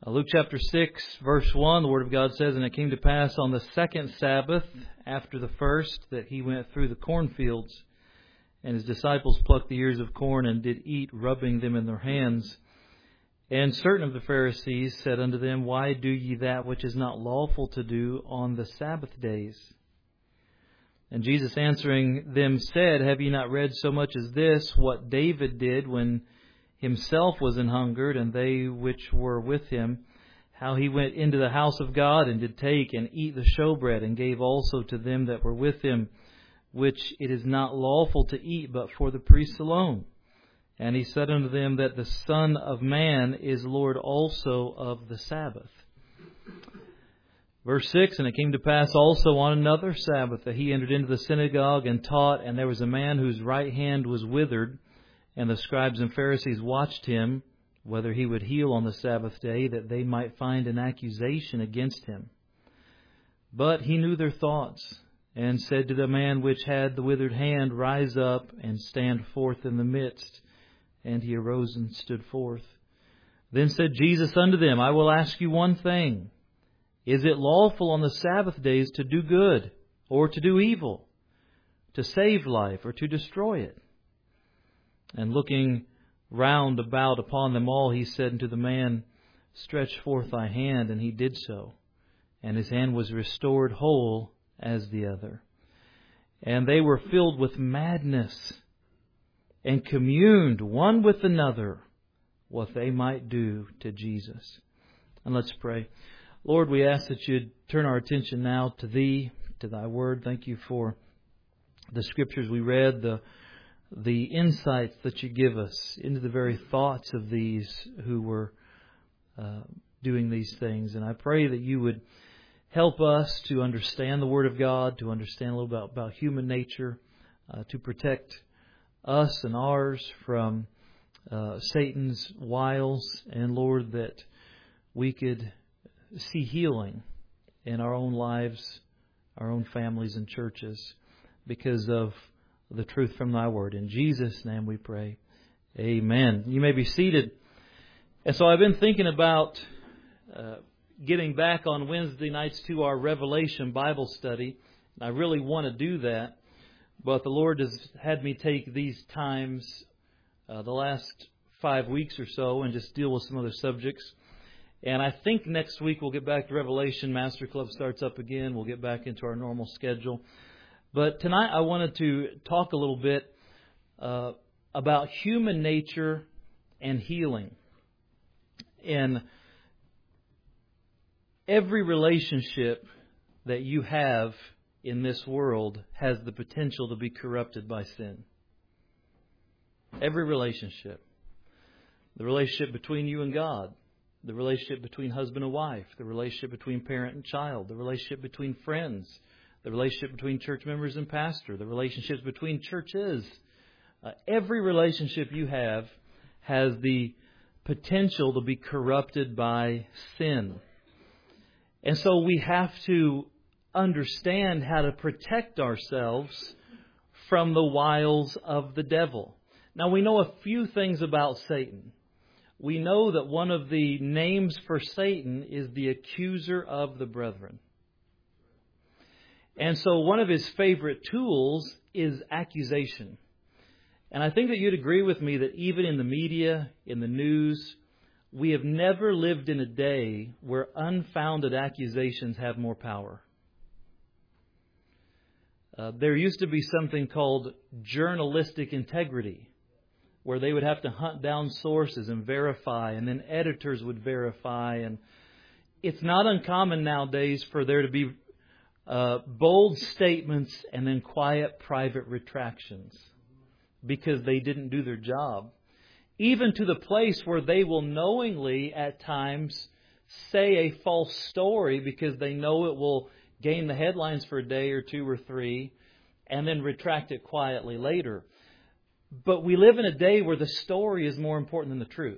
Luke chapter 6, verse 1, the Word of God says, "And it came to pass on the second Sabbath, after the first, that he went through the cornfields. And his disciples plucked the ears of corn, and did eat, rubbing them in their hands. And certain of the Pharisees said unto them, Why do ye that which is not lawful to do on the Sabbath days? And Jesus answering them said, Have ye not read so much as this, what David did when himself was an hungered, and they which were with him, how he went into the house of God, and did take and eat the showbread, and gave also to them that were with him, which it is not lawful to eat, but for the priests alone. And he said unto them that the Son of Man is Lord also of the Sabbath." Verse 6, "And it came to pass also on another Sabbath that he entered into the synagogue and taught, and there was a man whose right hand was withered. And the scribes and Pharisees watched him, whether he would heal on the Sabbath day, that they might find an accusation against him. But he knew their thoughts, and said to the man which had the withered hand, Rise up and stand forth in the midst. And he arose and stood forth. Then said Jesus unto them, I will ask you one thing. Is it lawful on the Sabbath days to do good, or to do evil, to save life, or to destroy it? And looking round about upon them all, he said unto the man, Stretch forth thy hand. And he did so. And his hand was restored whole as the other. And they were filled with madness, and communed one with another what they might do to Jesus." And let's pray. Lord, we ask that you'd turn our attention now to Thee, to Thy Word. Thank you for the Scriptures we read, the insights that you give us into the very thoughts of these who were doing these things. And I pray that you would help us to understand the Word of God, to understand a little bit about human nature, to protect us and ours from Satan's wiles. And Lord, that we could see healing in our own lives, our own families and churches, because of the truth from Thy Word. In Jesus' name we pray. Amen. You may be seated. And so I've been thinking about getting back on Wednesday nights to our Revelation Bible study. I really want to do that, but the Lord has had me take these times the last 5 weeks or so and just deal with some other subjects. And I think next week we'll get back to Revelation. Master Club starts up again. We'll get back into our normal schedule. But tonight I wanted to talk a little bit about human nature and healing. And every relationship that you have in this world has the potential to be corrupted by sin. Every relationship. The relationship between you and God. The relationship between husband and wife. The relationship between parent and child. The relationship between friends. The relationship between church members and pastor. The relationships between churches. Every relationship you have has the potential to be corrupted by sin. And so we have to understand how to protect ourselves from the wiles of the devil. Now, we know a few things about Satan. We know that one of the names for Satan is the accuser of the brethren. And so one of his favorite tools is accusation. And I think that you'd agree with me that even in the media, in the news, we have never lived in a day where unfounded accusations have more power. There used to be something called journalistic integrity, where they would have to hunt down sources and verify, and then editors would verify. And it's not uncommon nowadays for there to be bold statements and then quiet private retractions because they didn't do their job. Even to the place where they will knowingly at times say a false story because they know it will gain the headlines for a day or two or three and then retract it quietly later. But we live in a day where the story is more important than the truth.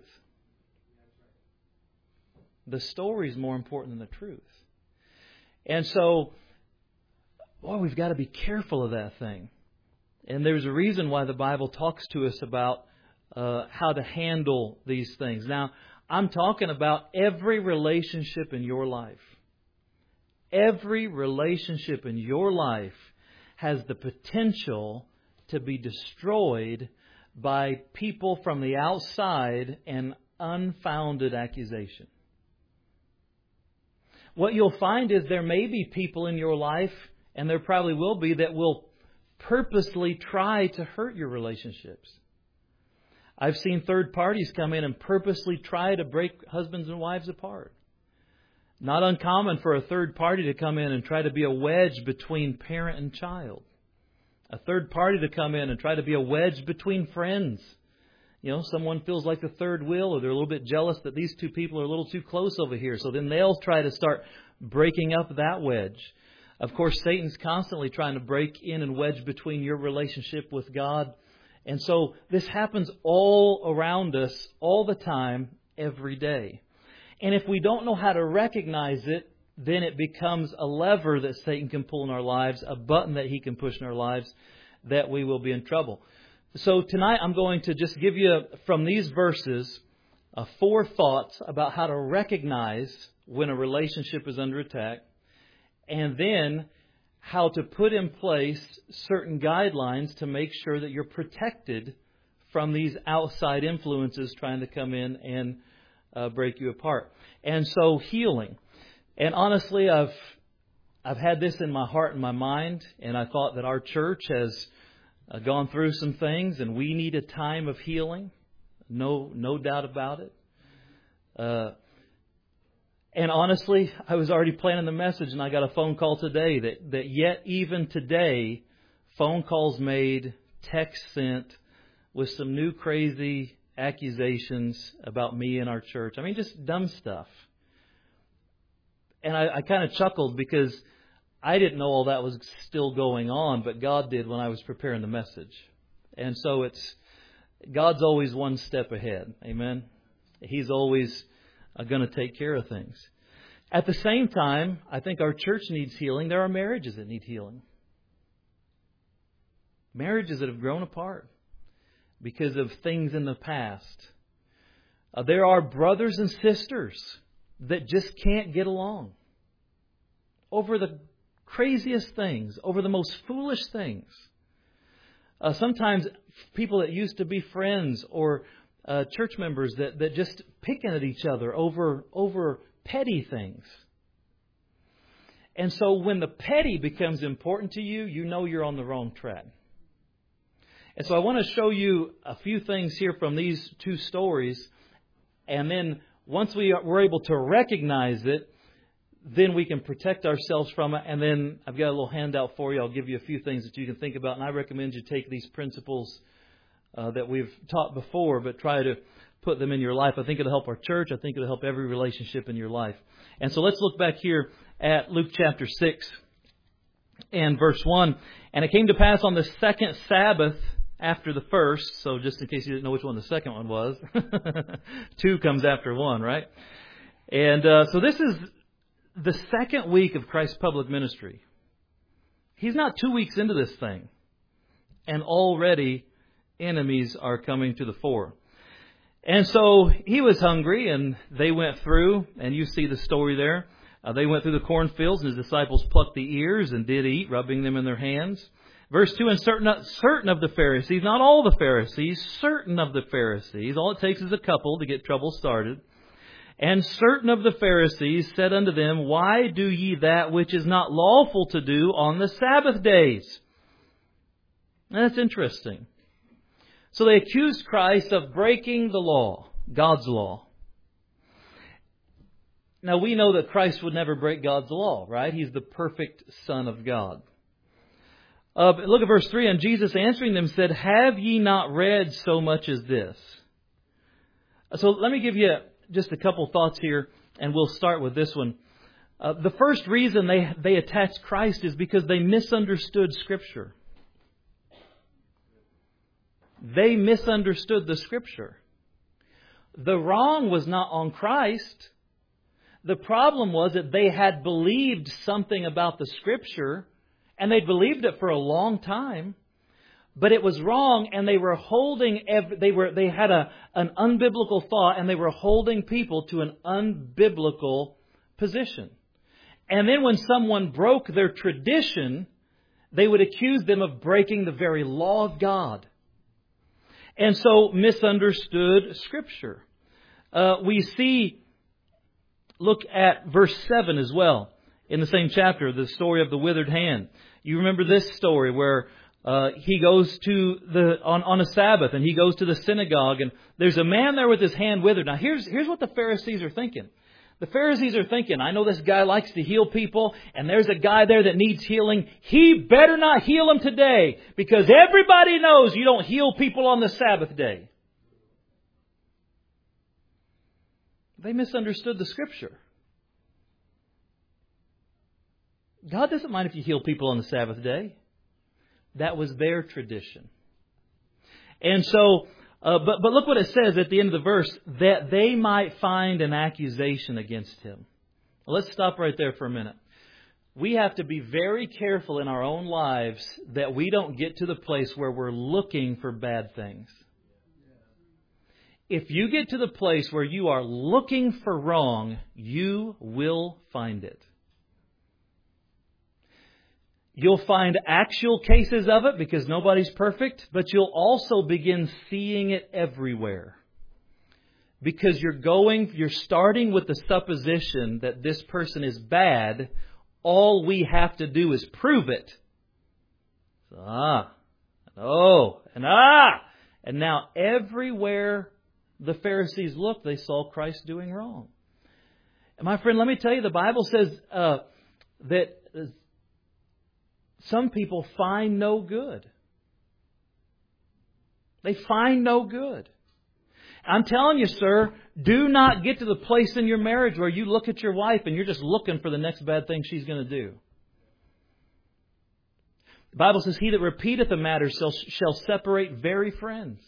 The story is more important than the truth. And so, boy, we've got to be careful of that thing. And there's a reason why the Bible talks to us about how to handle these things. Now, I'm talking about every relationship in your life. Every relationship in your life has the potential to be destroyed by people from the outside and unfounded accusation. What you'll find is there may be people in your life, and there probably will be, that will purposely try to hurt your relationships. I've seen third parties come in and purposely try to break husbands and wives apart. Not uncommon for a third party to come in and try to be a wedge between parent and child. A third party to come in and try to be a wedge between friends. You know, someone feels like the third wheel, or they're a little bit jealous that these two people are a little too close over here. So then they'll try to start breaking up that wedge. Of course, Satan's constantly trying to break in and wedge between your relationship with God. And so this happens all around us, all the time, every day. And if we don't know how to recognize it, then it becomes a lever that Satan can pull in our lives, a button that he can push in our lives, that we will be in trouble. So tonight I'm going to just give you, from these verses, 4 thoughts about how to recognize when a relationship is under attack, and then how to put in place certain guidelines to make sure that you're protected from these outside influences trying to come in and break you apart. And so healing. And honestly, I've had this in my heart and my mind, and I thought that our church has gone through some things, and we need a time of healing. No doubt about it. And honestly, I was already planning the message, and I got a phone call today that yet even today, phone calls made, texts sent with some new crazy accusations about me and our church. I mean, just dumb stuff. And I kind of chuckled because I didn't know all that was still going on, but God did when I was preparing the message. And so God's always one step ahead. Amen. He's always going to take care of things. At the same time, I think our church needs healing. There are marriages that need healing. Marriages that have grown apart because of things in the past. There are brothers and sisters that just can't get along over the craziest things, over the most foolish things. Sometimes people that used to be friends or church members that just picking at each other over petty things. And so when the petty becomes important to you, you know you're on the wrong track. And so I want to show you a few things here from these 2 stories. And then once we're able to recognize it, then we can protect ourselves from it. And then I've got a little handout for you. I'll give you a few things that you can think about. And I recommend you take these principles that we've taught before, but try to put them in your life. I think it'll help our church. I think it'll help every relationship in your life. And so let's look back here at Luke chapter 6 and verse 1. And it came to pass on the second Sabbath after the first. So just in case you didn't know which one the second one was. 2 comes after 1, right? And so this is the second week of Christ's public ministry. He's not 2 weeks into this thing. And already enemies are coming to the fore. And so he was hungry, and they went through, and you see the story there. They went through the cornfields, and his disciples plucked the ears and did eat, rubbing them in their hands. Verse 2, and certain of the Pharisees, not all the Pharisees, certain of the Pharisees, all it takes is a couple to get trouble started. And certain of the Pharisees said unto them, why do ye that which is not lawful to do on the Sabbath days? And that's interesting. So they accused Christ of breaking the law, God's law. Now we know that Christ would never break God's law, right? He's the perfect Son of God. Look at verse 3. And Jesus answering them said, have ye not read so much as this? So let me give you just a couple thoughts here, and we'll start with this one. The first reason they attacked Christ is because they misunderstood Scripture. They misunderstood the Scripture. The wrong was not on Christ. The problem was that they had believed something about the Scripture, and they'd believed it for a long time, But it was wrong, and they were holding, they had an unbiblical thought, and they were holding people to an unbiblical position. And then when someone broke their tradition, they would accuse them of breaking the very law of God. And so misunderstood Scripture. We see, look at verse 7 as well, in the same chapter, the story of the withered hand. You remember this story where he goes to on a Sabbath, and he goes to the synagogue, and there's a man there with his hand withered. Now here's what the Pharisees are thinking. The Pharisees are thinking, I know this guy likes to heal people, and there's a guy there that needs healing. He better not heal him today, because everybody knows you don't heal people on the Sabbath day. They misunderstood the Scripture. God doesn't mind if you heal people on the Sabbath day. That was their tradition. And so, but look what it says at the end of the verse, that they might find an accusation against him. Well, let's stop right there for a minute. We have to be very careful in our own lives that we don't get to the place where we're looking for bad things. If you get to the place where you are looking for wrong, you will find it. You'll find actual cases of it because nobody's perfect, but you'll also begin seeing it everywhere. Because you're starting with the supposition that this person is bad. All we have to do is prove it. And now everywhere the Pharisees looked, they saw Christ doing wrong. And my friend, let me tell you, the Bible says that some people find no good. They find no good. I'm telling you, sir, do not get to the place in your marriage where you look at your wife and you're just looking for the next bad thing she's going to do. The Bible says, he that repeateth a matter shall separate very friends.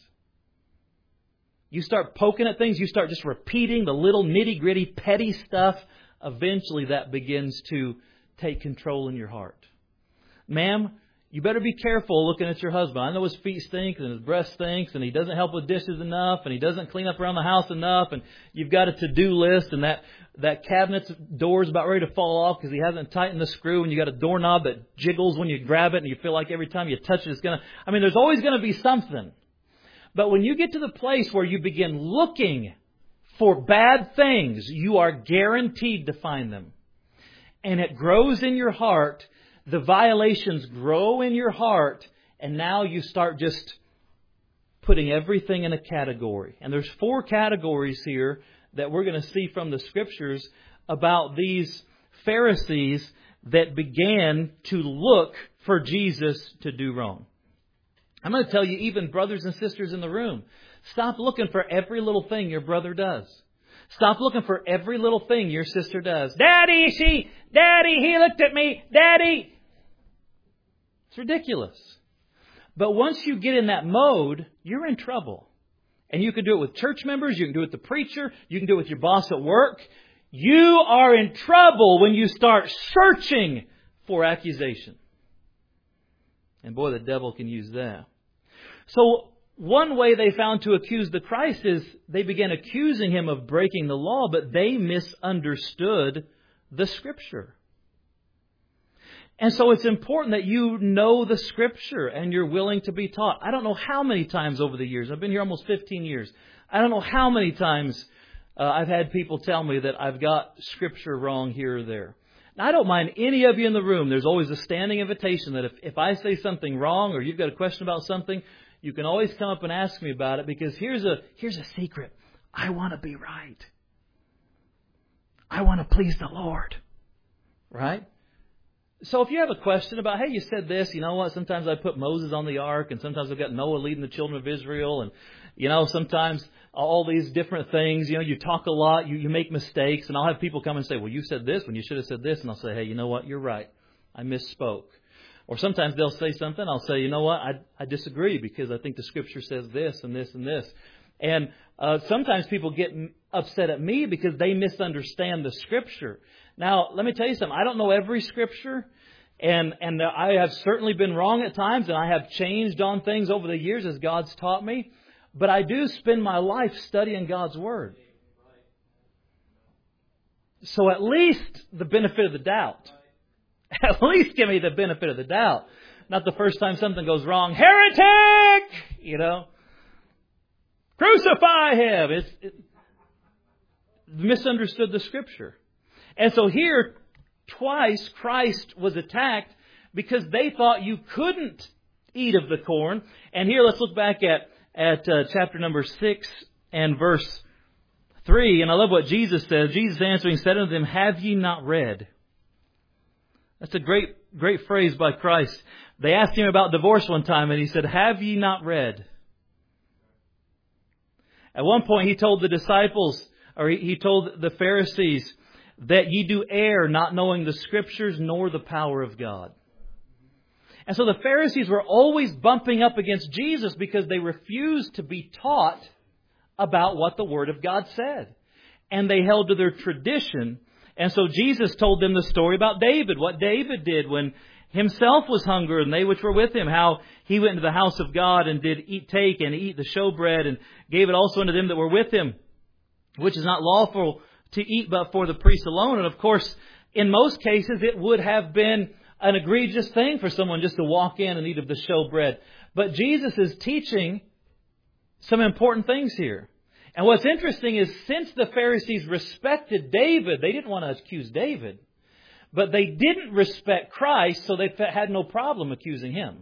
You start poking at things, you start just repeating the little nitty-gritty, petty stuff. Eventually that begins to take control in your heart. Ma'am, you better be careful looking at your husband. I know his feet stink and his breath stinks and he doesn't help with dishes enough and he doesn't clean up around the house enough and you've got a to-do list and that cabinet's door is about ready to fall off because he hasn't tightened the screw and you got a doorknob that jiggles when you grab it and you feel like every time you touch it it's going to... there's always going to be something. But when you get to the place where you begin looking for bad things, you are guaranteed to find them. And it grows in your heart. The violations grow in your heart, and now you start just putting everything in a category. And there's 4 categories here that we're going to see from the Scriptures about these Pharisees that began to look for Jesus to do wrong. I'm going to tell you, even brothers and sisters in the room, stop looking for every little thing your brother does. Stop looking for every little thing your sister does. Daddy, he looked at me. Daddy. It's ridiculous. But once you get in that mode, you're in trouble. And you can do it with church members. You can do it with the preacher. You can do it with your boss at work. You are in trouble when you start searching for accusation. And boy, the devil can use that. So one way they found to accuse the Christ is they began accusing him of breaking the law, but they misunderstood the Scripture. And so it's important that you know the Scripture and you're willing to be taught. I don't know how many times over the years, I've been here almost 15 years. I don't know how many times I've had people tell me that I've got Scripture wrong here or there. Now, I don't mind any of you in the room. There's always a standing invitation that if I say something wrong or you've got a question about something, you can always come up and ask me about it, because here's a secret. I want to be right. I want to please the Lord. Right? So if you have a question about, hey, you said this, you know what, sometimes I put Moses on the ark and sometimes I've got Noah leading the children of Israel and, sometimes all these different things, you talk a lot, you make mistakes, and I'll have people come and say, well, you said this when you should have said this, and I'll say, hey, you know what, you're right. I misspoke. Or sometimes they'll say something, I'll say, you know what, I disagree because I think the Scripture says this and this and this. And sometimes people get upset at me because they misunderstand the Scripture. Now, let me tell you something. I don't know every Scripture. And I have certainly been wrong at times, and I have changed on things over the years as God's taught me. But I do spend my life studying God's Word. So at least the benefit of the doubt. At least give me the benefit of the doubt. Not the first time something goes wrong. Heretic! Crucify him! It misunderstood the Scripture. And so here, twice Christ was attacked because they thought you couldn't eat of the corn. And here let's look back at chapter number 6 and verse 3. And I love what Jesus says. Jesus answering said unto them, have ye not read? That's a great phrase by Christ. They asked Him about divorce one time and He said, have ye not read? At one point He told the disciples, or He told the Pharisees, that ye do err, not knowing the Scriptures nor the power of God. And so the Pharisees were always bumping up against Jesus because they refused to be taught about what the Word of God said. And they held to their tradition. And so Jesus told them the story about David, what David did when himself was hungry and they which were with him, how he went into the house of God and did eat the showbread and gave it also unto them that were with him, which is not lawful to eat but for the priest alone. And of course, in most cases, it would have been an egregious thing for someone just to walk in and eat of the showbread. But Jesus is teaching some important things here. And what's interesting is since the Pharisees respected David, they didn't want to accuse David. But they didn't respect Christ, so they had no problem accusing Him.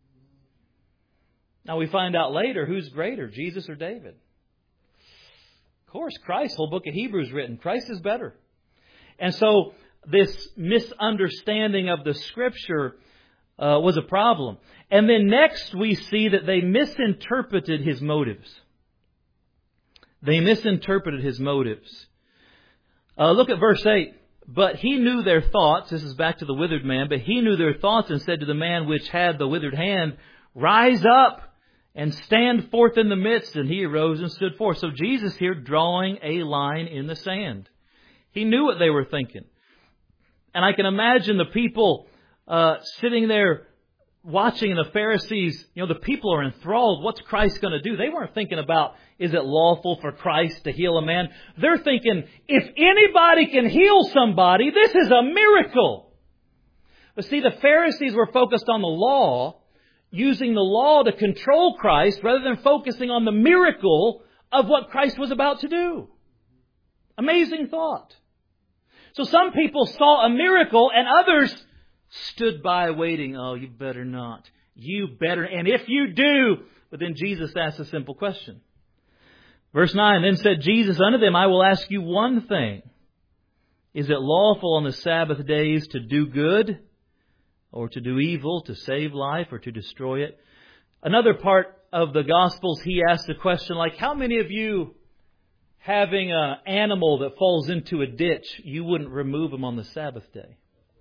Now we find out later who's greater, Jesus or David. Of course, Christ, whole book of Hebrews written. Christ is better. And so this misunderstanding of the Scripture was a problem. And then next we see that they misinterpreted His motives. They misinterpreted His motives. Look at verse 8. But He knew their thoughts. This is back to the withered man. But He knew their thoughts and said to the man which had the withered hand, rise up and stand forth in the midst. And he arose and stood forth. So Jesus here drawing a line in the sand. He knew what they were thinking. And I can imagine the people sitting there watching, and the Pharisees, the people are enthralled. What's Christ going to do? They weren't thinking about, is it lawful for Christ to heal a man? They're thinking, if anybody can heal somebody, this is a miracle. But see, the Pharisees were focused on the law, using the law to control Christ rather than focusing on the miracle of what Christ was about to do. Amazing thought. So some people saw a miracle and others stood by waiting. Oh, you better not. You better. And if you do. But then Jesus asked a simple question. Verse 9. Then said Jesus unto them, I will ask you one thing. Is it lawful on the Sabbath days to do good or to do evil, to save life or to destroy it? Another part of the Gospels, He asked a question like, how many of you, having an animal that falls into a ditch, you wouldn't remove him on the Sabbath day?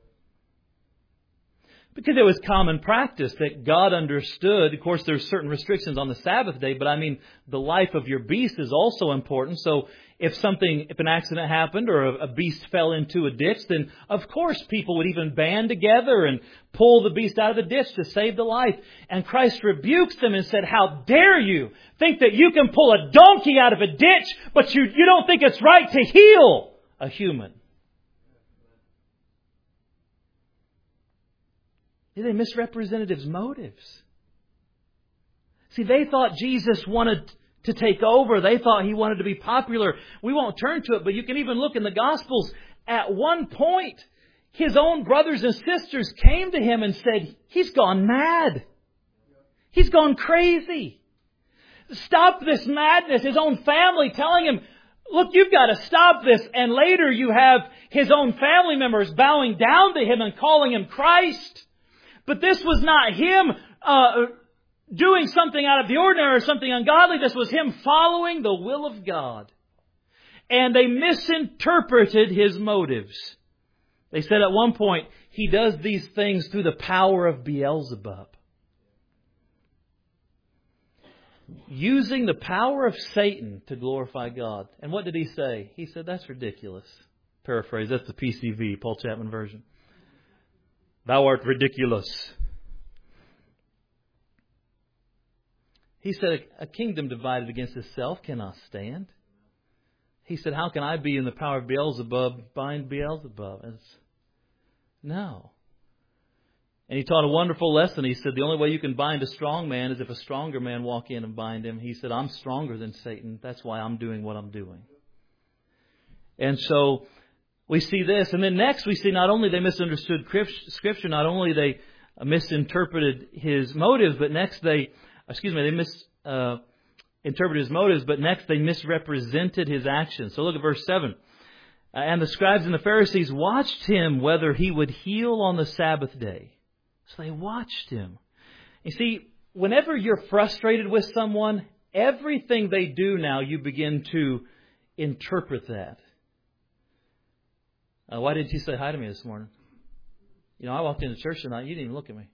Because it was common practice that God understood. Of course, there's certain restrictions on the Sabbath day, but the life of your beast is also important. So if an accident happened or a beast fell into a ditch, then of course people would even band together and pull the beast out of the ditch to save the life. And Christ rebukes them and said, how dare you think that you can pull a donkey out of a ditch, but you don't think it's right to heal a human? They misrepresented His motives. See, they thought Jesus wanted to take over. They thought He wanted to be popular. We won't turn to it, but you can even look in the Gospels. At one point, His own brothers and sisters came to Him and said, He's gone mad. He's gone crazy. Stop this madness. His own family telling Him, look, you've got to stop this. And later you have His own family members bowing down to Him and calling Him Christ. But this was not Him doing something out of the ordinary or something ungodly. This was Him following the will of God. And they misinterpreted His motives. They said at one point, He does these things through the power of Beelzebub. Using the power of Satan to glorify God. And what did He say? He said, that's ridiculous. Paraphrase, that's the PCV, Paul Chapman version. Thou art ridiculous. He said, a kingdom divided against itself cannot stand. He said, how can I be in the power of Beelzebub bind Beelzebub? No. And he taught a wonderful lesson. He said, the only way you can bind a strong man is if a stronger man walk in and bind him. He said, I'm stronger than Satan. That's why I'm doing what I'm doing. And so we see this. And then next we see not only they misunderstood Scripture, not only they misinterpreted his motives, but next they misinterpreted his motives, but next they misrepresented his actions. So look at verse 7. And the scribes and the Pharisees watched him whether he would heal on the Sabbath day. So they watched him. You see, whenever you're frustrated with someone, everything they do now, you begin to interpret that. Why didn't you say hi to me this morning? You know, I walked into church tonight, you didn't even look at me.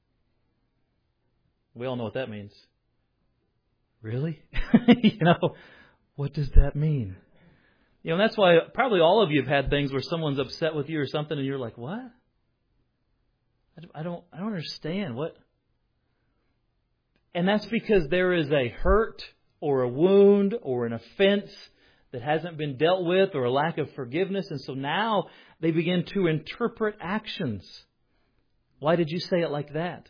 We all know what that means. Really? What does that mean? And that's why probably all of you have had things where someone's upset with you or something and you're like, what? I don't understand. What? And that's because there is a hurt or a wound or an offense that hasn't been dealt with or a lack of forgiveness. And so now they begin to interpret actions. Why did you say it like that?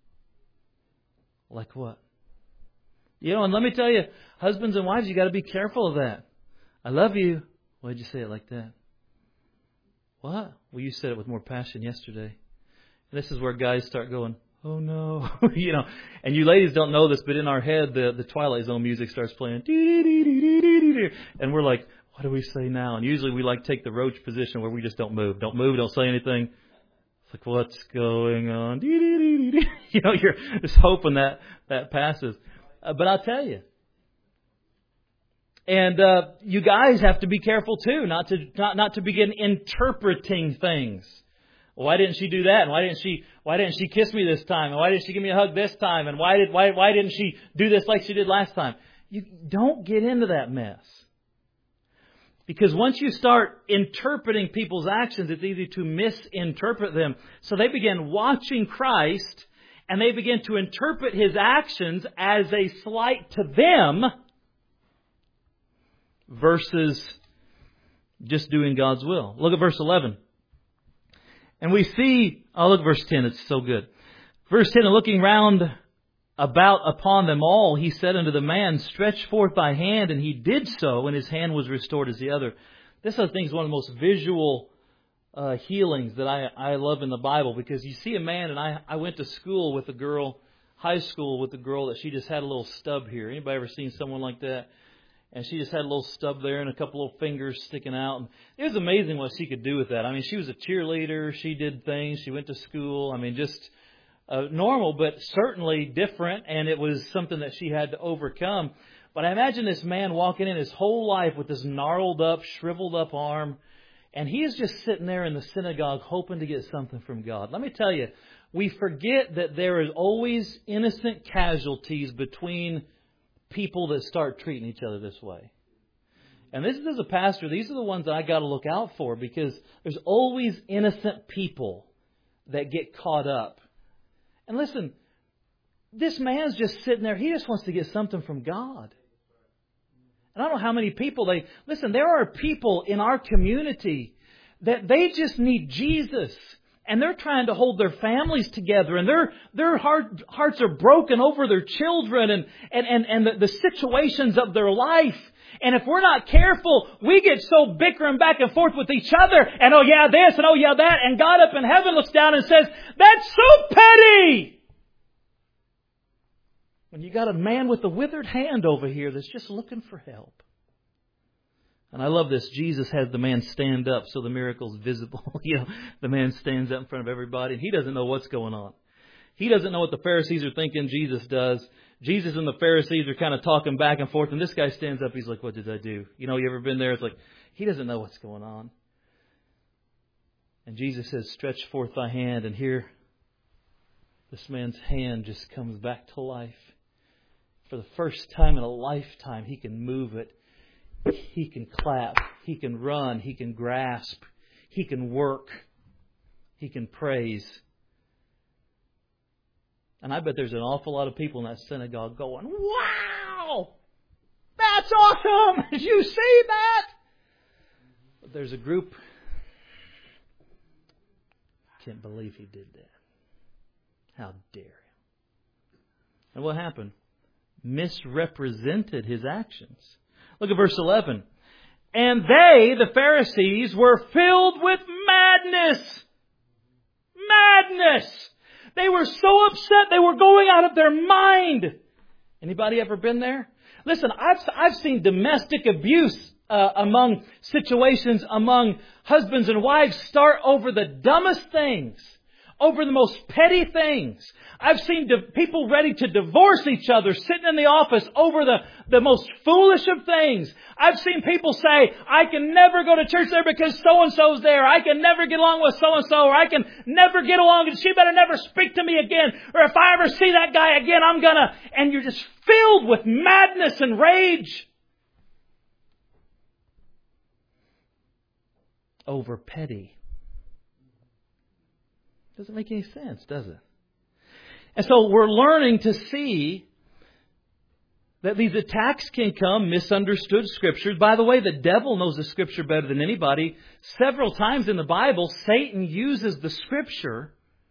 Like what? And let me tell you, husbands and wives, you got to be careful of that. I love you. Why did you say it like that? What? Well, you said it with more passion yesterday. And this is where guys start going, oh no. And you ladies don't know this, but in our head, the Twilight Zone music starts playing. And we're like, what do we say now? And usually we take the roach position where we just don't move. Don't move, don't say anything. It's like, what's going on? You're just hoping that passes. But I'll tell you. And you guys have to be careful too, not to begin interpreting things. Why didn't she do that? And why didn't she kiss me this time? And why didn't she give me a hug this time? And why didn't she do this like she did last time? You don't get into that mess. Because once you start interpreting people's actions, it's easy to misinterpret them. So they began watching Christ and they began to interpret His actions as a slight to them versus just doing God's will. Look at verse 11. And we see, look at verse 10, it's so good. Verse 10, and looking round about upon them all, he said unto the man, stretch forth thy hand, and he did so, and his hand was restored as the other. This, I think, is one of the most visual healings that I love in the Bible, because you see a man, and I went to school with a girl, high school with a girl that she just had a little stub here. Anybody ever seen someone like that? And she just had a little stub there and a couple of fingers sticking out. And it was amazing what she could do with that. I mean, she was a cheerleader. She did things. She went to school. I mean, just normal, but certainly different. And it was something that she had to overcome. But I imagine this man walking in his whole life with this gnarled up, shriveled up arm. And he is just sitting there in the synagogue hoping to get something from God. Let me tell you, we forget that there is always innocent casualties between people that start treating each other this way. And this is, as a pastor, these are the ones that I got to look out for, because there's always innocent people that get caught up. And listen, this man's just sitting there. He just wants to get something from God. And I don't know how many people there are people in our community that they just need Jesus. And they're trying to hold their families together, and their hearts are broken over their children and the situations of their life. And if we're not careful, we get so bickering back and forth with each other. And oh yeah, this and oh yeah, that. And God up in heaven looks down and says, that's so petty. When you got a man with a withered hand over here that's just looking for help. And I love this. Jesus has the man stand up so the miracle's visible. The man stands up in front of everybody, and he doesn't know what's going on. He doesn't know what the Pharisees are thinking Jesus does. Jesus and the Pharisees are kind of talking back and forth, and this guy stands up. He's like, what did I do? You ever been there? It's like, he doesn't know what's going on. And Jesus says, stretch forth thy hand, and here this man's hand just comes back to life. For the first time in a lifetime, he can move it. He can clap. He can run. He can grasp. He can work. He can praise. And I bet there's an awful lot of people in that synagogue going, wow! That's awesome! Did you see that? But there's a group, can't believe he did that. How dare him? And what happened? Misrepresented his actions. Look at verse 11. And they, the Pharisees, were filled with madness. Madness! They were so upset they were going out of their mind. Anybody ever been there? Listen, I've seen domestic abuse among situations among husbands and wives start over the dumbest things, over the most petty things. I've seen people ready to divorce each other sitting in the office over the most foolish of things. I've seen people say, I can never go to church there because so-and-so's there. I can never get along with so-and-so, or I can never get along and she better never speak to me again. Or if I ever see that guy again, I'm gonna... And you're just filled with madness and rage over petty. Doesn't make any sense, does it? And so we're learning to see that these attacks can come, misunderstood Scriptures. By the way, the devil knows the Scripture better than anybody. Several times in the Bible, Satan uses the Scripture.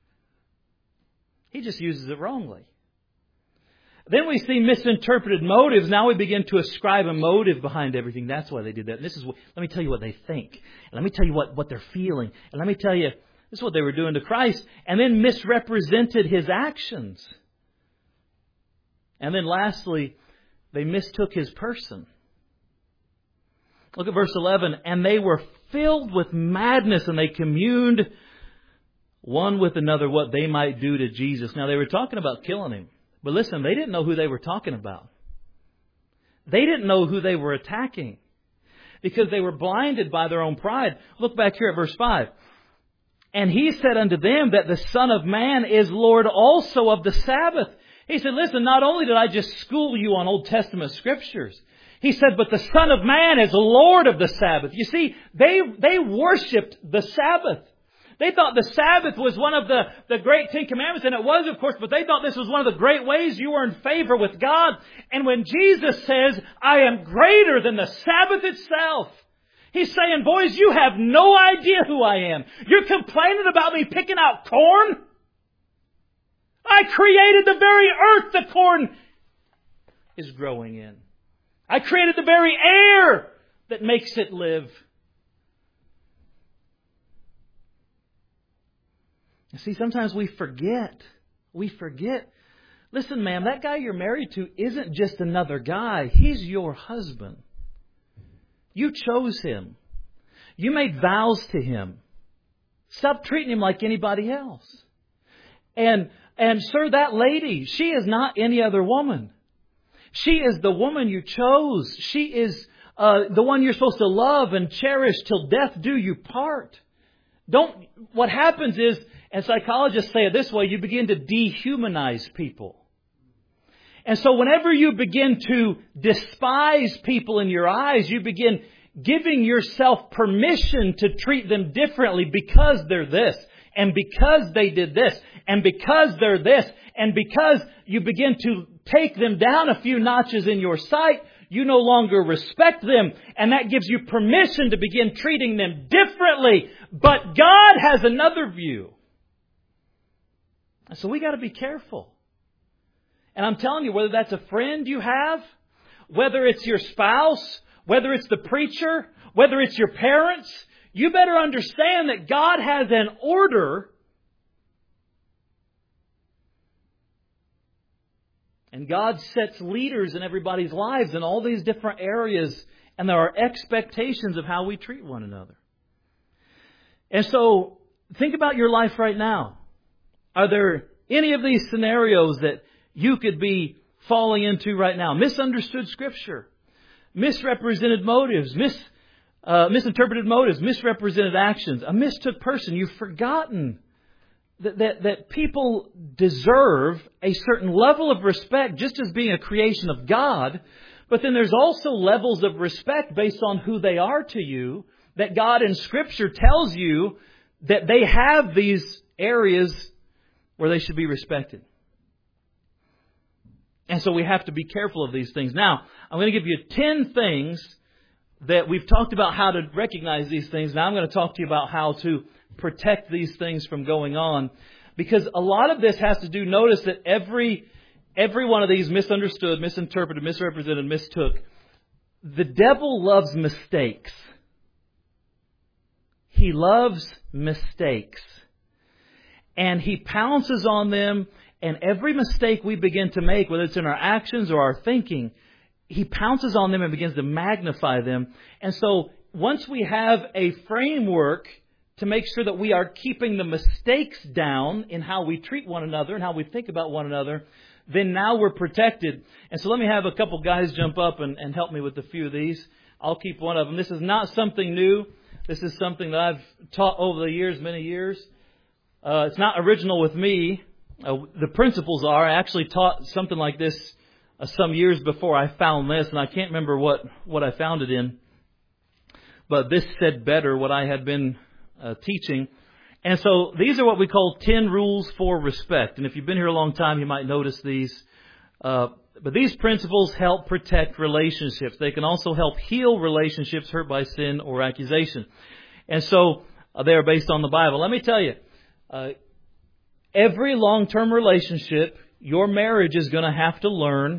He just uses it wrongly. Then we see misinterpreted motives. Now we begin to ascribe a motive behind everything. That's why they did that. And this is what, let me tell you what they think. And let me tell you what they're feeling. And let me tell you, this is what they were doing to Christ. And then misrepresented His actions. And then lastly, they mistook His person. Look at verse 11. And they were filled with madness, and they communed one with another what they might do to Jesus. Now they were talking about killing Him. But listen, they didn't know who they were talking about. They didn't know who they were attacking. Because they were blinded by their own pride. Look back here at verse 5. And He said unto them that the Son of Man is Lord also of the Sabbath. He said, listen, not only did I just school you on Old Testament Scriptures, He said, but the Son of Man is Lord of the Sabbath. You see, they worshipped the Sabbath. They thought the Sabbath was one of the great Ten Commandments, and it was, of course, but they thought this was one of the great ways you were in favor with God. And when Jesus says, I am greater than the Sabbath itself, He's saying, boys, you have no idea who I am. You're complaining about me picking out corn? I created the very earth the corn is growing in. I created the very air that makes it live. You see, sometimes we forget. We forget. Listen, ma'am, that guy you're married to isn't just another guy. He's your husband. You chose him. You made vows to him. Stop treating him like anybody else. And sir, that lady, she is not any other woman. She is the woman you chose. She is the one you're supposed to love and cherish till death do you part. What happens is, and psychologists say it this way, you begin to dehumanize people. And so whenever you begin to despise people in your eyes, you begin giving yourself permission to treat them differently because they're this, and because they did this, and because they're this, and because you begin to take them down a few notches in your sight, you no longer respect them, and that gives you permission to begin treating them differently. But God has another view. And so we got to be careful. And I'm telling you, whether that's a friend you have, whether it's your spouse, whether it's the preacher, whether it's your parents, you better understand that God has an order. And God sets leaders in everybody's lives in all these different areas. And there are expectations of how we treat one another. And so, think about your life right now. Are there any of these scenarios that you could be falling into right now? Misunderstood Scripture, misrepresented motives, misinterpreted motives, misrepresented actions, a mistook person. You've forgotten that people deserve a certain level of respect just as being a creation of God. But then there's also levels of respect based on who they are to you, that God in Scripture tells you that they have these areas where they should be respected. And so we have to be careful of these things. Now, I'm going to give you 10 things that we've talked about how to recognize these things. Now I'm going to talk to you about how to protect these things from going on. Because a lot of this has to do, notice that every one of these misunderstood, misinterpreted, misrepresented, mistook. The devil loves mistakes. He loves mistakes. And he pounces on them, and every mistake we begin to make, whether it's in our actions or our thinking, he pounces on them and begins to magnify them. And so once we have a framework to make sure that we are keeping the mistakes down in how we treat one another and how we think about one another, then now we're protected. And so let me have a couple guys jump up and help me with a few of these. I'll keep one of them. This is not something new. This is something that I've taught over the years, many years. It's not original with me. The principles are. I actually taught something like this some years before I found this, and I can't remember what I found it in. But this said better what I had been teaching. And so these are what we call 10 rules for respect. And if you've been here a long time, you might notice these. But these principles help protect relationships. They can also help heal relationships hurt by sin or accusation. And so they are based on the Bible. Let me tell you, every long-term relationship, your marriage is going to have to learn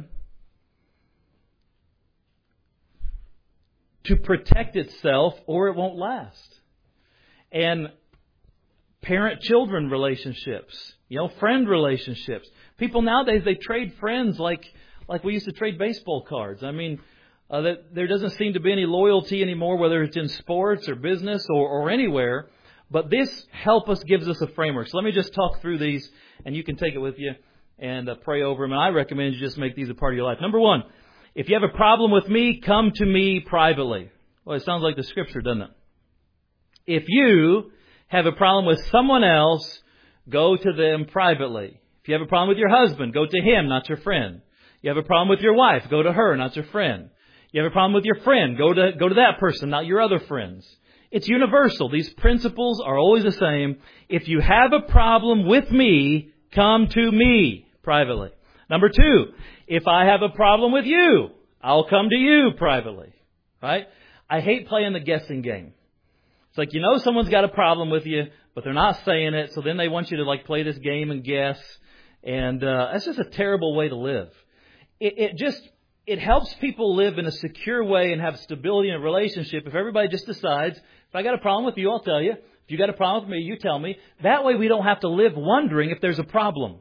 to protect itself or it won't last. And parent-children relationships, friend relationships. People nowadays, they trade friends like we used to trade baseball cards. I mean, there doesn't seem to be any loyalty anymore, whether it's in sports or business or anywhere. But this gives us a framework. So let me just talk through these, and you can take it with you and pray over them. And I recommend you just make these a part of your life. Number 1, if you have a problem with me, come to me privately. Well, it sounds like the Scripture, doesn't it? If you have a problem with someone else, go to them privately. If you have a problem with your husband, go to him, not your friend. You have a problem with your wife, go to her, not your friend. You have a problem with your friend, go to that person, not your other friends. It's universal. These principles are always the same. If you have a problem with me, come to me privately. Number 2, if I have a problem with you, I'll come to you privately. Right? I hate playing the guessing game. It's like, someone's got a problem with you, but they're not saying it. So then they want you to play this game and guess. And that's just a terrible way to live. It helps people live in a secure way and have stability in a relationship if everybody just decides, if I got a problem with you, I'll tell you. If you got a problem with me, you tell me. That way we don't have to live wondering if there's a problem.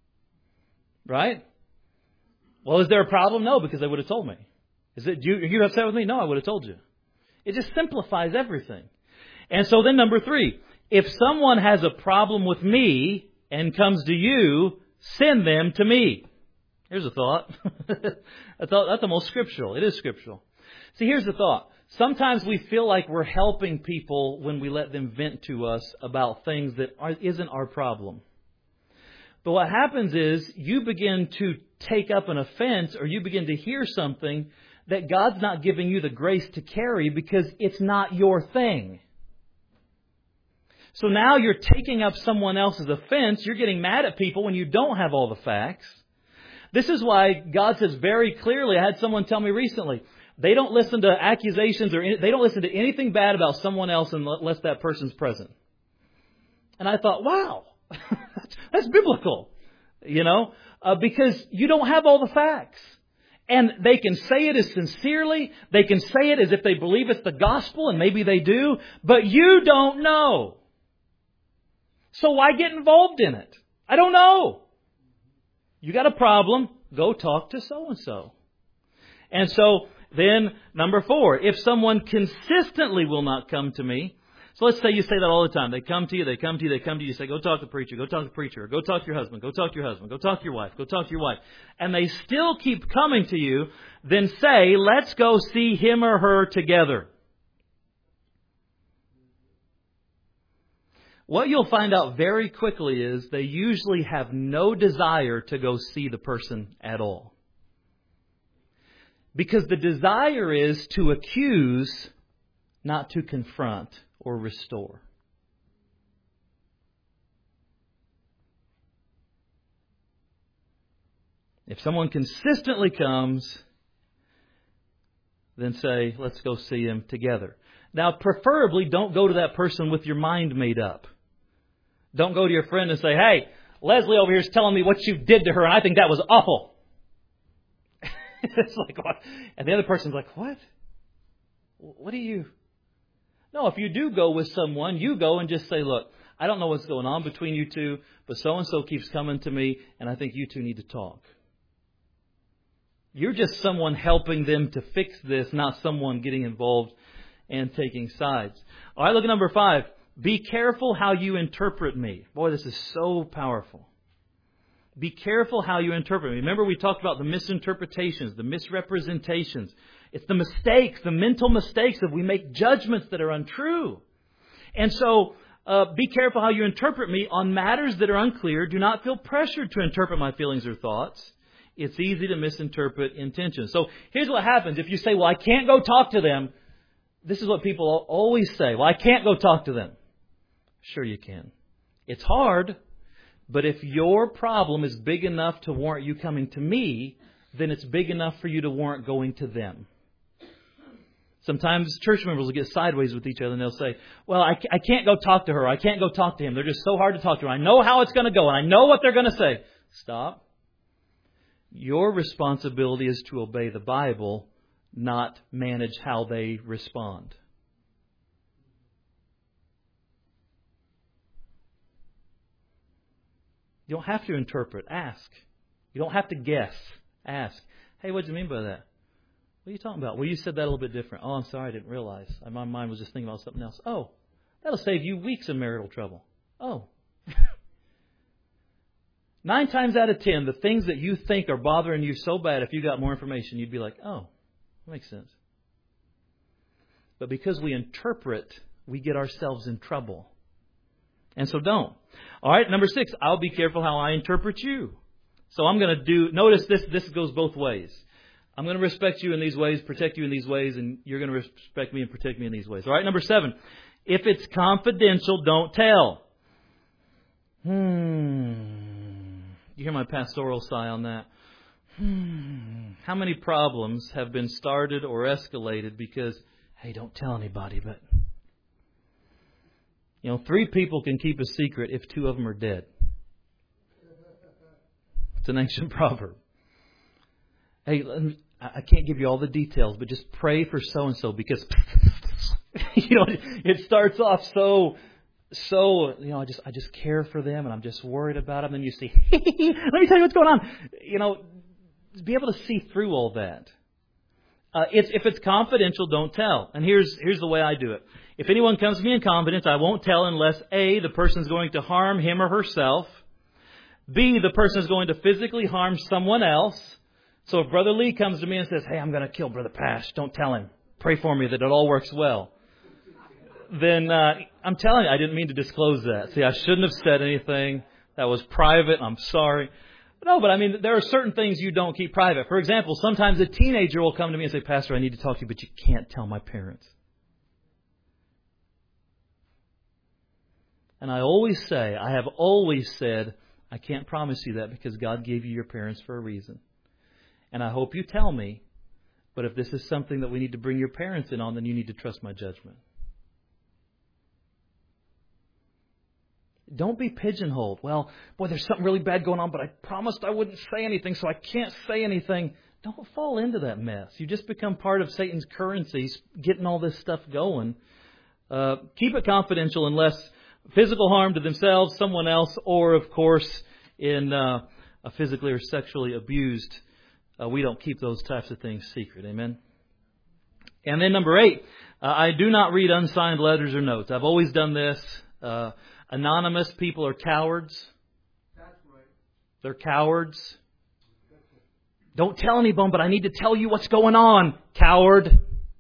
Right? Well, is there a problem? No, because they would have told me. Are you upset with me? No, I would have told you. It just simplifies everything. And so then number 3, if someone has a problem with me and comes to you, send them to me. Here's a thought. That's the most scriptural. It is scriptural. See, here's the thought. Sometimes we feel like we're helping people when we let them vent to us about things that isn't our problem. But what happens is you begin to take up an offense, or you begin to hear something that God's not giving you the grace to carry because it's not your thing. So now you're taking up someone else's offense. You're getting mad at people when you don't have all the facts. This is why God says very clearly, I had someone tell me recently, they don't listen to accusations or they don't listen to anything bad about someone else unless that person's present. And I thought, wow, that's biblical, because you don't have all the facts. And they can say it as sincerely. They can say it as if they believe it's the gospel, and maybe they do, but you don't know. So why get involved in it? I don't know. You got a problem, go talk to so-and-so. And so then, number 4, if someone consistently will not come to me, so let's say you say that all the time. They come to you, you say, go talk to the preacher, go talk to the preacher, or go talk to your husband, go talk to your husband, go talk to your wife, go talk to your wife. And they still keep coming to you, then say, let's go see him or her together. What you'll find out very quickly is they usually have no desire to go see the person at all. Because the desire is to accuse, not to confront or restore. If someone consistently comes, then say, let's go see him together. Now, preferably, don't go to that person with your mind made up. Don't go to your friend and say, hey, Leslie over here is telling me what you did to her, and I think that was awful. It's like, what? And the other person's like, what? What do you... No, if you do go with someone, you go and just say, look, I don't know what's going on between you two, but so-and-so keeps coming to me, and I think you two need to talk. You're just someone helping them to fix this, not someone getting involved and taking sides. All right, look at number 5. Be careful how you interpret me. Boy, this is so powerful. Be careful how you interpret me. Remember, we talked about the misinterpretations, the misrepresentations. It's the mistakes, the mental mistakes that we make judgments that are untrue. And so, be careful how you interpret me on matters that are unclear. Do not feel pressured to interpret my feelings or thoughts. It's easy to misinterpret intentions. So, here's what happens. If you say, well, I can't go talk to them. This is what people always say. Well, I can't go talk to them. Sure you can. It's hard, but if your problem is big enough to warrant you coming to me, then it's big enough for you to warrant going to them. Sometimes church members will get sideways with each other and they'll say, well, I can't go talk to her. I can't go talk to him. They're just so hard to talk to. I know how it's going to go and I know what they're going to say. Stop. Your responsibility is to obey the Bible, not manage how they respond. You don't have to interpret. Ask. You don't have to guess. Ask. Hey, what do you mean by that? What are you talking about? Well, you said that a little bit different. Oh, I'm sorry, I didn't realize. My mind was just thinking about something else. Oh, that'll save you weeks of marital trouble. Oh. 9 times out of 10, the things that you think are bothering you so bad, if you got more information, you'd be like, oh, that makes sense. But because we interpret, we get ourselves in trouble. And so don't. All right, number 6, I'll be careful how I interpret you. So I'm going to notice this goes both ways. I'm going to respect you in these ways, protect you in these ways, and you're going to respect me and protect me in these ways. All right, number 7, if it's confidential, don't tell. You hear my pastoral sigh on that? How many problems have been started or escalated because, hey, don't tell anybody, but... 3 people can keep a secret if 2 of them are dead. It's an ancient proverb. Hey, I can't give you all the details, but just pray for so-and-so because, it starts off so, I just care for them and I'm just worried about them. And you see, let me tell you what's going on. Be able to see through all that. If it's confidential, don't tell. And here's the way I do it. If anyone comes to me in confidence, I won't tell unless A, the person is going to harm him or herself. B, the person is going to physically harm someone else. So if Brother Lee comes to me and says, hey, I'm going to kill Brother Pash, don't tell him. Pray for me that it all works well. Then I'm telling you, I didn't mean to disclose that. See, I shouldn't have said anything. That was private. I'm sorry. No, but I mean, there are certain things you don't keep private. For example, sometimes a teenager will come to me and say, Pastor, I need to talk to you, but you can't tell my parents. And I have always said, I can't promise you that because God gave you your parents for a reason. And I hope you tell me, but if this is something that we need to bring your parents in on, then you need to trust my judgment. Don't be pigeonholed. Well, boy, there's something really bad going on, but I promised I wouldn't say anything, so I can't say anything. Don't fall into that mess. You just become part of Satan's currency, getting all this stuff going. Keep it confidential unless physical harm to themselves, someone else, or, of course, in a physically or sexually abused. We don't keep those types of things secret. Amen? And then number 8, I do not read unsigned letters or notes. I've always done this. Anonymous people are cowards. That's right. They're cowards. Don't tell anyone, but I need to tell you what's going on. Coward.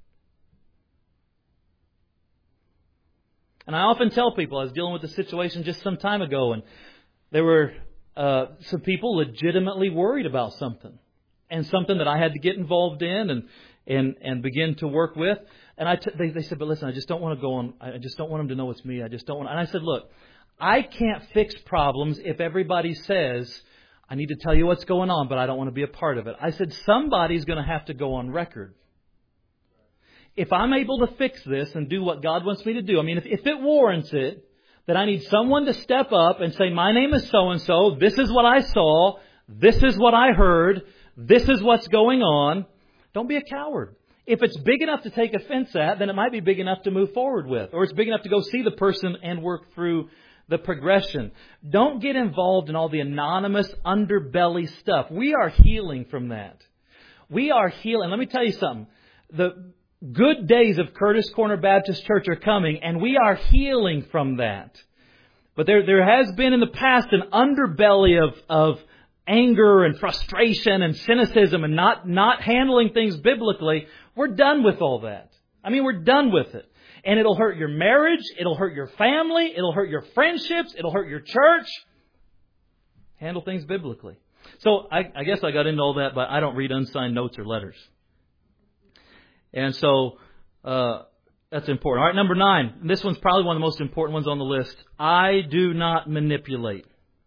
And I often tell people, I was dealing with a situation just some time ago, and there were some people legitimately worried about something. And something that I had to get involved in and begin to work with. And they said, but listen, I just don't want to go on. I just don't want them to know it's me. I just don't want. And I said, look, I can't fix problems if everybody says, I need to tell you what's going on, but I don't want to be a part of it. I said, somebody's going to have to go on record. If I'm able to fix this and do what God wants me to do, I mean, if it warrants it, then I need someone to step up and say, my name is so-and-so, this is what I saw, this is what I heard, this is what's going on. Don't be a coward. If it's big enough to take offense at, then it might be big enough to move forward with. Or it's big enough to go see the person and work through the progression. Don't get involved in all the anonymous underbelly stuff. We are healing from that. We are healing. Let me tell you something. The good days of Curtis Corner Baptist Church are coming, and we are healing from that. But there has been in the past an underbelly of anger and frustration and cynicism and not handling things biblically. We're done with all that. I mean, we're done with it. And it'll hurt your marriage. It'll hurt your family. It'll hurt your friendships. It'll hurt your church. Handle things biblically. So I guess I got into all that, but I don't read unsigned notes or letters. And so that's important. All right, number 9. This one's probably one of the most important ones on the list. I do not manipulate.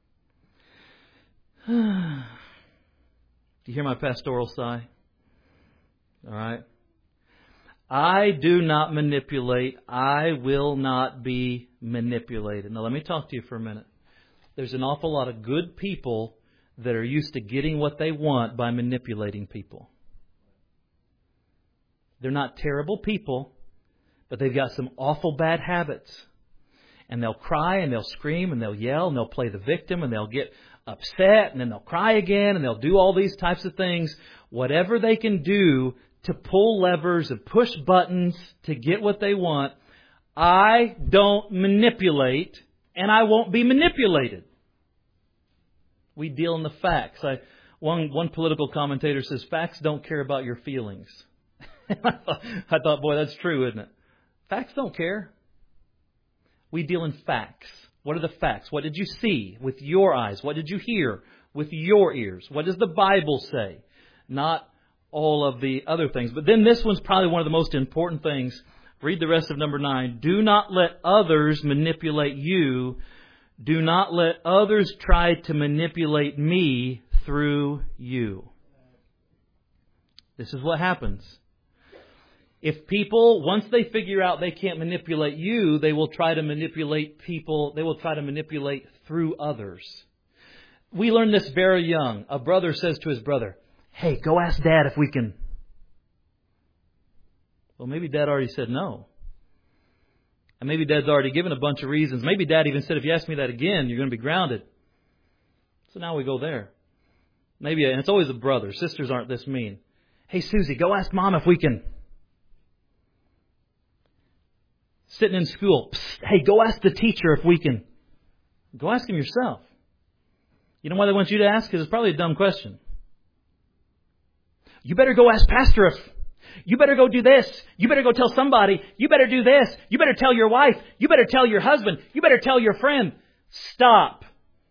Do you hear my pastoral sigh? All right. I do not manipulate. I will not be manipulated. Now, let me talk to you for a minute. There's an awful lot of good people that are used to getting what they want by manipulating people. They're not terrible people, but they've got some awful bad habits. And they'll cry and they'll scream and they'll yell and they'll play the victim and they'll get upset and then they'll cry again and they'll do all these types of things. Whatever they can do to pull levers and push buttons to get what they want. I don't manipulate, and I won't be manipulated. We deal in the facts. One political commentator says, facts don't care about your feelings. I thought, boy, that's true, isn't it? Facts don't care. We deal in facts. What are the facts? What did you see with your eyes? What did you hear with your ears? What does the Bible say? Not all of the other things. But then this one's probably one of the most important things. Read the rest of number 9. Do not let others manipulate you. Do not let others try to manipulate me through you. This is what happens. If people, once they figure out they can't manipulate you, they will try to manipulate people. They will try to manipulate through others. We learned this very young. A brother says to his brother, hey, go ask Dad if we can. Well, maybe Dad already said no. And maybe Dad's already given a bunch of reasons. Maybe Dad even said, if you ask me that again, you're going to be grounded. So now we go there. Maybe, and it's always a brother. Sisters aren't this mean. Hey, Susie, go ask Mom if we can. Sitting in school. Psst, hey, go ask the teacher if we can. Go ask him yourself. You know why they want you to ask? Because it's probably a dumb question. You better go ask Pastor if. You better go do this. You better go tell somebody. You better do this. You better tell your wife. You better tell your husband. You better tell your friend. Stop.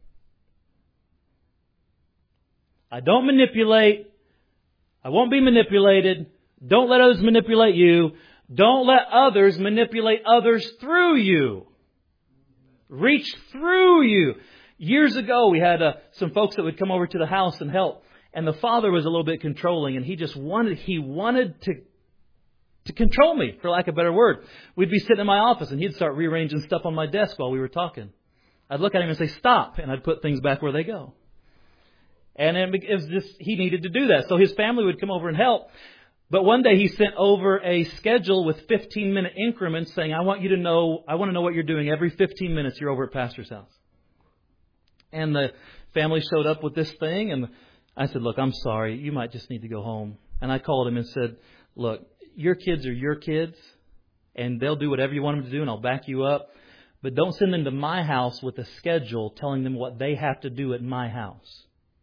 I don't manipulate. I won't be manipulated. Don't let others manipulate you. Don't let others manipulate others through you. Reach through you. Years ago, we had some folks that would come over to the house and help. And the father was a little bit controlling, and he wanted to control me, for lack of a better word. We'd be sitting in my office, and he'd start rearranging stuff on my desk while we were talking. I'd look at him and say, stop, and I'd put things back where they go. And it was just, he needed to do that. So his family would come over and help. But one day he sent over a schedule with 15-minute increments saying, I want to know what you're doing every 15 minutes you're over at Pastor's house. And the family showed up with this thing, and I said, look, I'm sorry. You might just need to go home. And I called him and said, look, your kids are your kids, and they'll do whatever you want them to do, and I'll back you up. But don't send them to my house with a schedule telling them what they have to do at my house.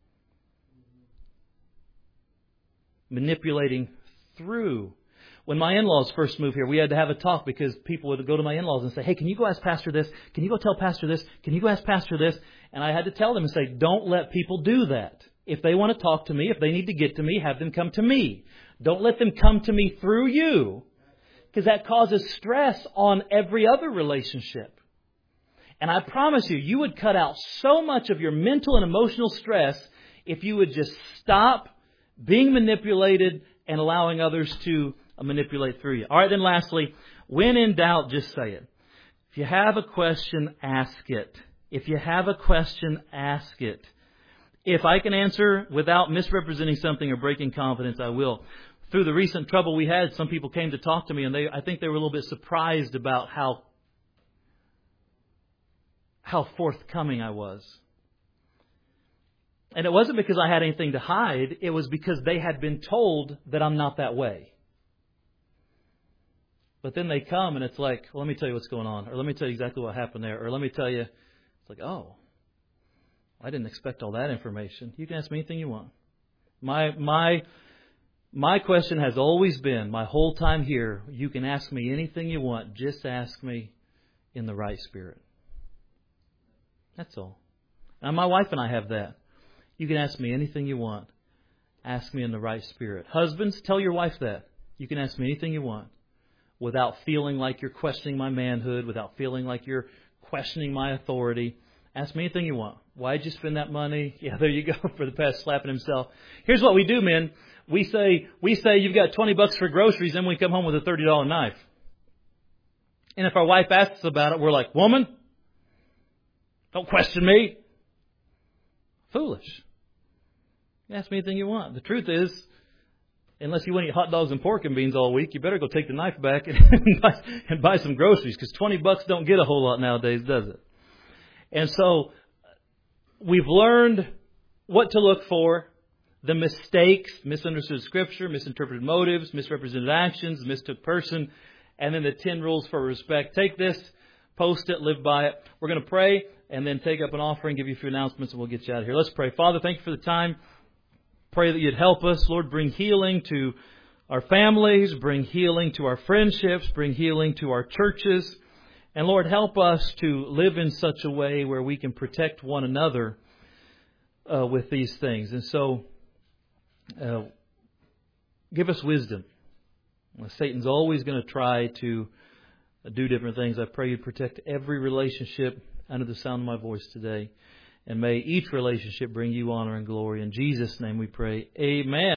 Manipulating through. When my in-laws first moved here, we had to have a talk because people would go to my in-laws and say, hey, can you go ask Pastor this? Can you go tell Pastor this? Can you go ask Pastor this? And I had to tell them and say, don't let people do that. If they want to talk to me, if they need to get to me, have them come to me. Don't let them come to me through you, because that causes stress on every other relationship. And I promise you, you would cut out so much of your mental and emotional stress if you would just stop being manipulated and allowing others to manipulate through you. All right, then lastly, when in doubt, just say it. If you have a question, ask it. If you have a question, ask it. If I can answer without misrepresenting something or breaking confidence, I will. Through the recent trouble we had, some people came to talk to me, and I think they were a little bit surprised about how forthcoming I was. And it wasn't because I had anything to hide. It was because they had been told that I'm not that way. But then they come and it's like, well, let me tell you what's going on. Or let me tell you exactly what happened there. Or let me tell you, it's like, oh, I didn't expect all that information. You can ask me anything you want. My question has always been, my whole time here, you can ask me anything you want. Just ask me in the right spirit. That's all. And my wife and I have that. You can ask me anything you want. Ask me in the right spirit. Husbands, tell your wife that. You can ask me anything you want without feeling like you're questioning my manhood, without feeling like you're questioning my authority. Ask me anything you want. Why'd you spend that money? Yeah, there you go, for the past slapping himself. Here's what we do, men. We say you've got $20 for groceries, then we come home with a $30 knife. And if our wife asks about it, we're like, woman, don't question me. Foolish. You ask me anything you want. The truth is, unless you want to eat hot dogs and pork and beans all week, you better go take the knife back and buy some groceries, because $20 don't get a whole lot nowadays, does it? And so we've learned what to look for, the mistakes, misunderstood Scripture, misinterpreted motives, misrepresented actions, mistook person, and then the 10 rules for respect. Take this, post it, live by it. We're going to pray and then take up an offering, give you a few announcements, and we'll get you out of here. Let's pray. Father, thank you for the time. Pray that you'd help us. Lord, bring healing to our families, bring healing to our friendships, bring healing to our churches. And Lord, help us to live in such a way where we can protect one another with these things. And so, give us wisdom. Satan's always going to try to do different things. I pray you'd protect every relationship under the sound of my voice today. And may each relationship bring you honor and glory. In Jesus' name we pray. Amen.